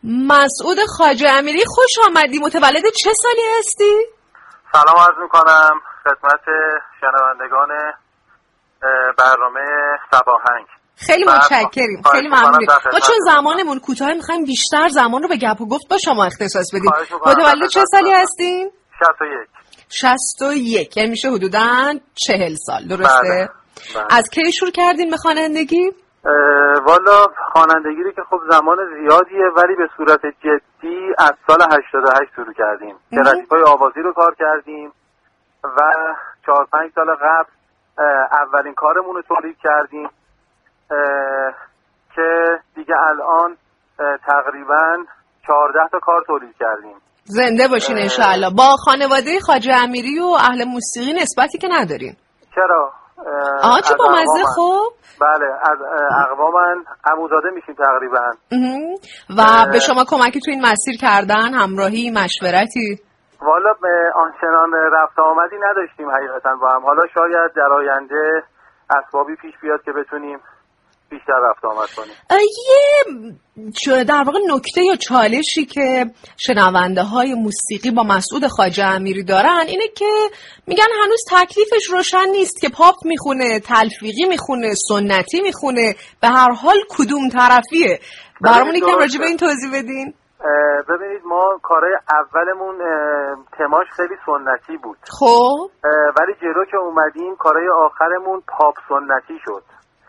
مسعود خواجه امیری، خوش آمدی. متولد چه سالی هستی؟ سلام عرض میکنم خدمت شنوندگان برنامه صباهنگ. خیلی متشکریم، خیلی ممنونیم. ما چون زمانمون کوتاه میخوایم بیشتر زمان رو به گپ و گفت با شما اختصاص بدیم. متولد چه سالی هستین؟ 61. یعنی میشه حدوداً 40 سال، درسته؟ بله. از کی شروع کردین به خوانندگی؟ والا خوانندگی رو که خب زمان زیادیه، ولی به صورت جدی از سال 88 شروع کردیم که ردیف‌های آوازی رو کار کردیم و 4-5 سال قبل اولین کارمون رو تولید کردیم که دیگه الان تقریبا 14 تا کار تولید کردیم. زنده باشین انشاءالله. با خانواده خواجه امیری و اهل موسیقی نسبتی که ندارین؟ چرا؟ چه با مزه. خوب بله، از اقوامن عموزاده میشیم تقریبا. و به شما کمکی تو این مسیر کردن؟ همراهی، مشورتی؟ والا آنچنان رفت آمدی نداشتیم حقیقتا با هم. حالا شاید در آینده اسبابی پیش بیاد که بتونیم بیشتر رفت آمد کنیم. یه در واقع نکته یا چالشی که شنونده های موسیقی با مسعود خواجه امیری دارن اینه که میگن هنوز تکلیفش روشن نیست که پاپ میخونه، تلفیقی میخونه، سنتی میخونه، به هر حال کدوم طرفیه. برامون یکم راجع به این توضیح بدین. ببینید، ما کارهای اولمون تماش خیلی سنتی بود. خب ولی جلو که اومدیم کارهای آخرمون پاپ سنتی شد.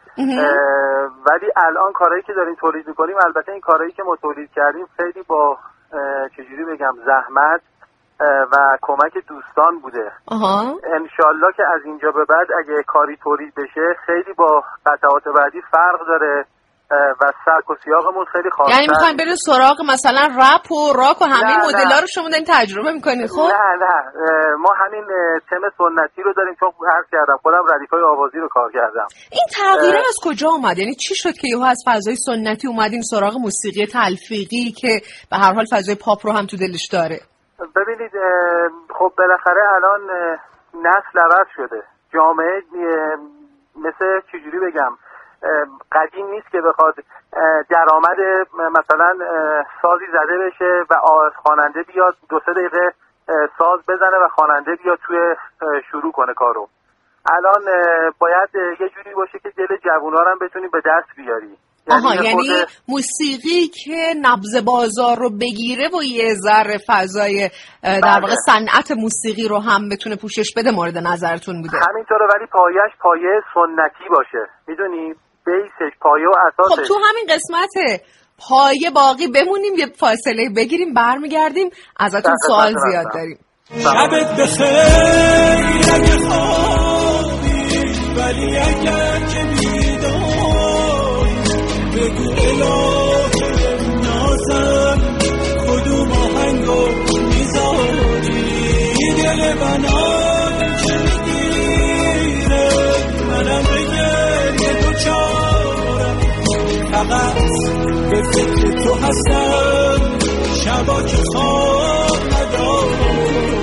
ولی الان کارهایی که داریم تولید میکنیم، البته این کارهایی که ما تولید کردیم خیلی با چجوری بگم زحمت و کمک دوستان بوده. انشالله که از اینجا به بعد اگه کاری تولید بشه خیلی با قطعات بعدی فرق داره و سبک و سیاقمون خیلی خاصه. یعنی میخوایم بریم سراغ مثلا رپ و راک و همه مدل‌ها رو شما دارین تجربه میکنین؟ خب نه ما همین تم سنتی رو داریم، چون عرض کردم خودم ردیف‌های آوازی رو کار کردم. این تغییر از کجا اومد؟ یعنی چی شد که یهو از فضای سنتی اومدین سراغ موسیقی تلفیقی که به هر حال فضای پاپ رو هم تو دلش داره؟ ببینید، خب بالاخره الان نسل عوض شده. جامعه مثل چجوری بگم قدیم نیست که بخواد درآمد مثلا سازی زده بشه و خواننده بیاد 2-3 دقیقه ساز بزنه و خواننده بیاد توی شروع کنه کارو. الان باید یه جوری باشه که دل جوونا رو هم بتونی به دست بیاری. یعنی موسیقی که نبض بازار رو بگیره و یه ذره فضای در واقع صنعت موسیقی رو هم بتونه پوشش بده مورد نظرتون بوده؟ همینطوره، ولی پایش پایه سنتی باشه، میدونی، بیسش پایه و اساسش. خب تو همین قسمت پایه باقی بمونیم، یه فاصله بگیریم، برمیگردیم، ازتون سوال زیاد داریم. شبت بخیر اگه خوابی، ولی اگر که بگو الهی نازم کدوم آهنگو میذاری، دل منم چه میگیره، منم بگه دو چارم، فقط به فکر تو هستم شبا که خواب ندارم.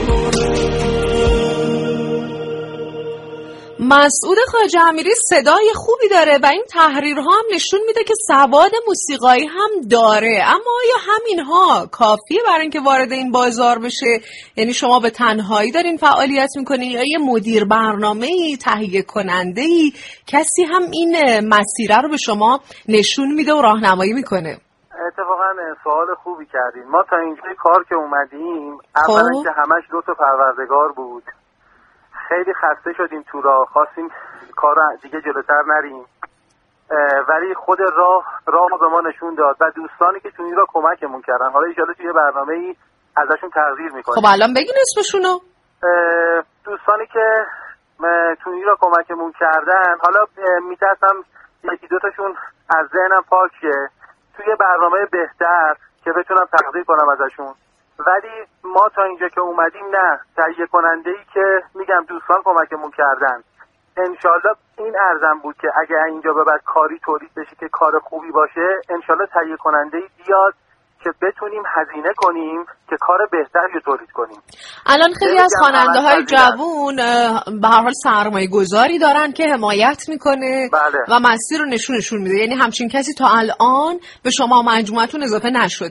مسعود خواجه امیری صدای خوبی داره و این تحریرها هم نشون میده که سواد موسیقایی هم داره، اما آیا همینها کافیه برای اینکه وارد این بازار بشه؟ یعنی شما به تنهایی دارین فعالیت میکنین یا یه مدیر برنامه‌ای، تهیه کننده‌ای، کسی هم این مسیره رو به شما نشون میده و راهنمایی میکنه؟ اتفاقا سوال خوبی کردین. ما تا اینجای کار که اومدیم اولا که همش 2 تا پروردگار بود، خیلی خسته شدیم تو راه، خواستیم کار دیگه جلوتر نریم، ولی خود راه به ما نشون داد و دوستانی که تو این راه کمکمون کردن، حالا ان شاءالله توی برنامه‌ای ازشون تقدیر می‌کنیم. خب الان بگین اسمشونو. دوستانی که تو این راه کمکمون کردن، حالا میترسم 1-2 تاشون از ذهنم پاک شه توی برنامه بهتر که بتونم تقدیر کنم ازشون، ولی ما تا اینجا که اومدیم نه، تهیه کننده‌ای که میگم دوستان کمکمون کردن، انشالله این ارزم بود که اگه اینجا به بعد کاری تولید بشه که کار خوبی باشه، انشالله تهیه کننده‌ای بیاد که بتونیم هزینه کنیم که کار بهتری رو تولید کنیم. الان خیلی از خواننده‌های جوون به هر حال سرمایه‌گذاری دارن که حمایت میکنه و مسیر رو نشونشون میده، یعنی همچین کسی تا الان به شما مجموعتون اضافه نشده؟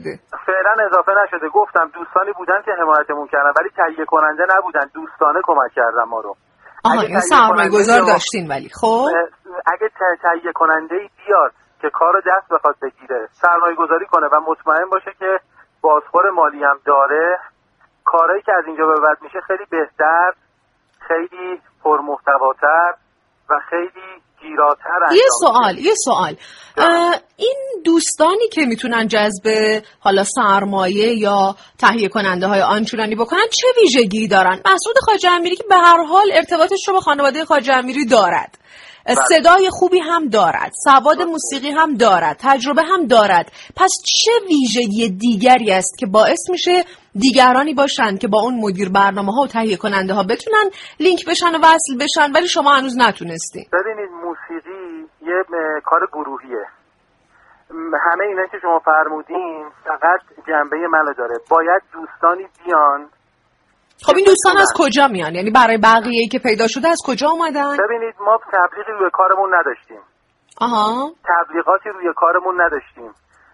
فعلا اضافه نشده. گفتم دوستانی بودن که حمایتمون کردن ولی تهیه کننده نبودن، دوستانه کمک کردن ما رو. این سرمایه‌گذار داشتین ولی خب اگه تهیه کننده‌ای بیاد که کارو دست بخواد بگیره، سرمایه‌گذاری کنه و مطمئن باشه که بازخور مالی هم داره، کارهایی که از اینجا به بعد میشه خیلی بهتر، خیلی پرمحتواتر و خیلی گیراتر انجام. یه سوال این دوستانی که میتونن جذب حالا سرمایه یا تهیه کننده های آنچنانی بکنن چه ویژگی دارن؟ مسعود خواجه امیری که به هر حال ارتباطش رو با خانواده خواجه امیری دارد، صدای خوبی هم دارد، سواد موسیقی هم دارد، تجربه هم دارد، پس چه ویژگی دیگری است که باعث میشه دیگرانی باشن که با اون مدیر برنامه‌ها و تهیه کننده ها بتونن لینک بشن و وصل بشن ولی شما هنوز نتونستین؟ ببینید موسیقی یه کار گروهیه. همه اینا که شما فرمودین فقط جنبه منو داره. باید دوستانی بیان. خب این دوستان از کجا میان؟ یعنی برای بقیه‌ای که پیدا شده از کجا اومدن؟ ببینید ما تبلیغی روی کارمون نداشتیم. تبلیغاتی روی کارمون نداشتیم.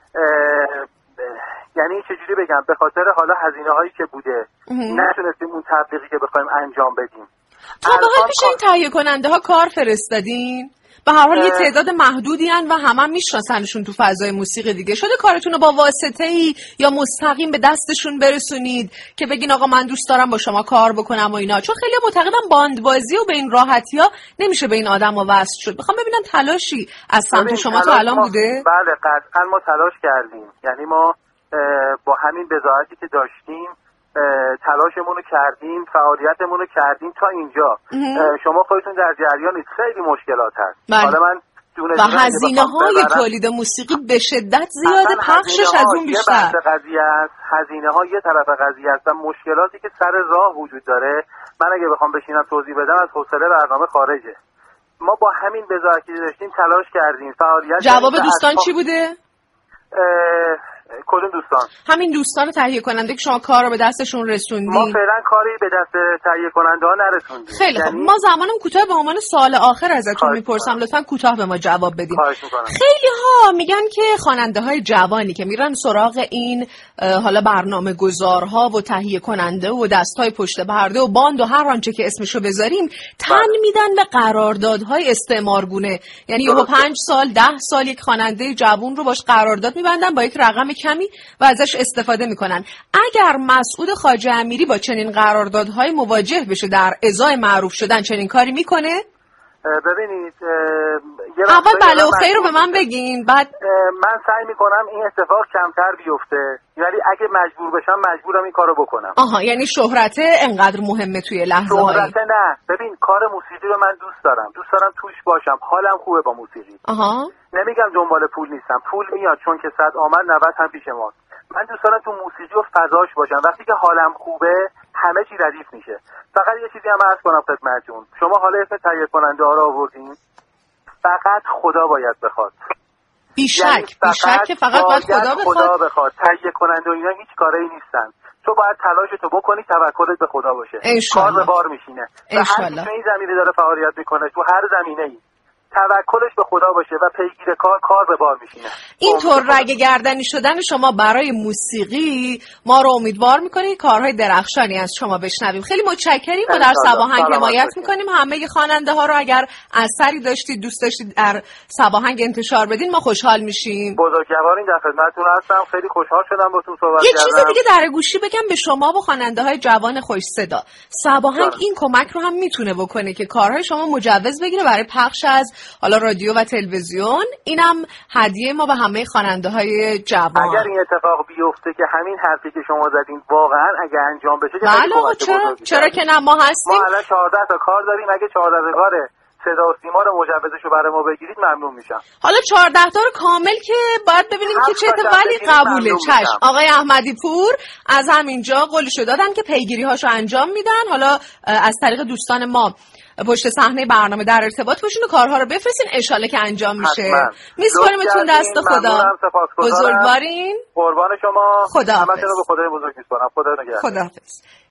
یعنی چجوری بگم، به خاطر حالا هزینه هایی که بوده نتونستیم اون تبلیغی که بخوایم انجام بدیم. تا به حال پیش این تهیه کننده ها کار فرستادین؟ به هر حال یه تعداد محدودی هن و همه میشناسنشون تو فضای موسیقی دیگه. شده کارتون رو با واسطه‌ای یا مستقیم به دستشون برسونید که بگین آقا من دوست دارم با شما کار بکنم و اینا؟ چون خیلی معتقدم باندبازی و به این راحتی‌ها نمیشه به این آدم‌ها وصل شد. میخوام ببینم تلاشی از سمت شما تا الان بوده؟ بله قطعا ما تلاش کردیم. یعنی ما با همین بضاعتی که داشتیم تلاشمون رو کردیم، فعالیتمون رو کردیم تا اینجا. شما خودتون در جریانید، خیلی مشکلات هست. حالا من و هزینه‌های تولید موسیقی به شدت زیاده، پخشش از اون بیشتر. یه بحث قضیه است، هزینه‌ها یه طرف قضیه است و مشکلاتی که سر راه وجود داره من اگه بخوام بشینم توضیح بدم از حوصله برنامه خارجه. ما با همین بضاعتی داشتیم تلاش کردیم، فعالیت. جواب دوستان چی بوده؟ کدوم دوستان؟ همین دوستان تهیه کننده که شما کار رو به دستشون رسوندین. ما فعلا کاری به دست تهیه کننده ها نرسوندیم. خیلی خب ما زمانم کوتاه به عنوان سوال آخر ازتون میپرسم، لطفا کوتاه به ما جواب بدین. خیلی ها میگن که خواننده های جوانی که میرن سراغ این حالا برنامه گذارها و تهیه کننده و دستای پشت پرده و باند و هر آنچه که اسمشو بذاریم تن میدن به قراردادهای استعمارگونه. یعنی یهو 5 سال 10 سال یک خواننده جوان رو باش قرارداد میبندن با یک رقم کمی و ازش استفاده میکنن. اگر مسعود خواجه امیری با چنین قراردادهای مواجه بشه در ازای معروف شدن چنین کاری میکنه؟ ببینید اول بله و خیر رو به من بگین، بعد من سعی میکنم این اتفاق کمتر بیفته، ولی اگه مجبور بشم مجبورم این کارو بکنم. یعنی شهرت انقدر مهمه توی لحظه هایی؟ شهرت نه، ببین کار موسیقی رو من دوست دارم توش باشم، حالم خوبه با موسیقی. نمیگم دنبال پول نیستم، پول میاد چون که 100 آمد 90 هم پیش ماست. من دوست دارم تو موسیقی و فضاش باشم. وقتی که حالم خوبه همه چی ردیف میشه. فقط یه چیزی هم عرض کنم خدمتتون، شما حالا اسم تهیه کننده ها رو آوردین، فقط خدا باید بخواد. بیشک که فقط باید خدا بخواد. تهیه کننده و اینا هیچ کاری نیستن. تو باید تلاشتو بکنی، توکلت به خدا باشه، کار به بار میشینه. و هر کی این زمینه داره فعالیت میکنه تو هر زمینه‌ای توکلش به خدا باشه و پیگیر کار به بار میشینه. اینطور رگ گردنی شدن شما برای موسیقی ما رو امیدوار میکنه کارهای درخشانی از شما بشنویم. خیلی متشکریم. ما در سباهنگ حمایت میکنیم. همه خواننده ها رو اگر اثری داشتید دوست داشتید در سباهنگ انتشار بدین ما خوشحال میشیم. بزرگوارین در خدمتتون هستم. خیلی خوشحال شدم باهاتون صحبت کردم. یه چیز دیگه در گوشی بگم به شما و خواننده های جوان خوش صدا، سباهنگ این کمک رو هم میتونه بکنه که کارهای شما مجوز بگیره برای پخش از حالا رادیو و تلویزیون. اینم هدیه ما به همه خواننده‌های جوان. اگر این اتفاق بیفته که همین حرفی که شما زدین واقعا اگه انجام بشه که بله چرا که نه، ما هستیم. ما الان 14 تا کار داریم. اگه 14 تا کار صدا و سیما رو مجوزشو برای ما بگیرید ممنون میشم. حالا 14 تا رو کامل که باید ببینیم که چه ولی قبوله. چشم. آقای احمدی پور از همینجا قولشو دادن که پیگیری‌هاشو انجام میدن. حالا از طریق دوستان ما پشت صحنه برنامه در ارتباط باشین و کارها رو بفرستین، انشالله که انجام میشه. میسپاریمتون دست خدا. بزرگوارین. قربان شما. خدا همتون رو به خدای بزرگ میسپارم. خدا نگهدار. خداحافظ.